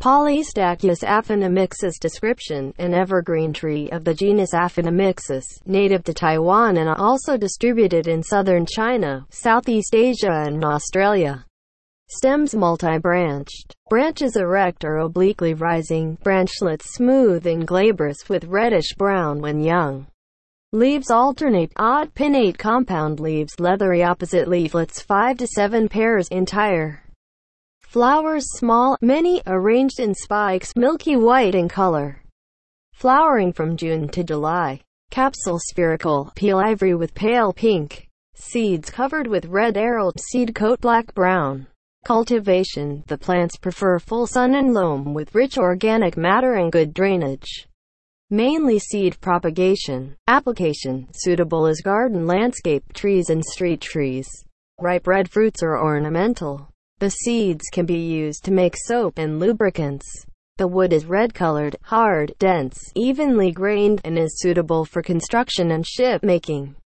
Polystachys aphanemixus description, an evergreen tree of the genus Aphanemixus, native to Taiwan and also distributed in southern China, Southeast Asia and Australia. Stems multi-branched. Branches erect or obliquely rising, branchlets smooth and glabrous with reddish-brown when young. Leaves alternate, odd pinnate compound leaves, leathery opposite leaflets 5 to 7 pairs entire. Flowers small, many, arranged in spikes, milky white in color. Flowering from June to July. Capsule spherical, peel ivory with pale pink. Seeds covered with red arrowed seed coat black-brown. Cultivation. The plants prefer full sun and loam with rich organic matter and good drainage. Mainly seed propagation. Application. Suitable as garden landscape trees and street trees. Ripe red fruits are ornamental. The seeds can be used to make soap and lubricants. The wood is red-colored, hard, dense, evenly grained, and is suitable for construction and ship making.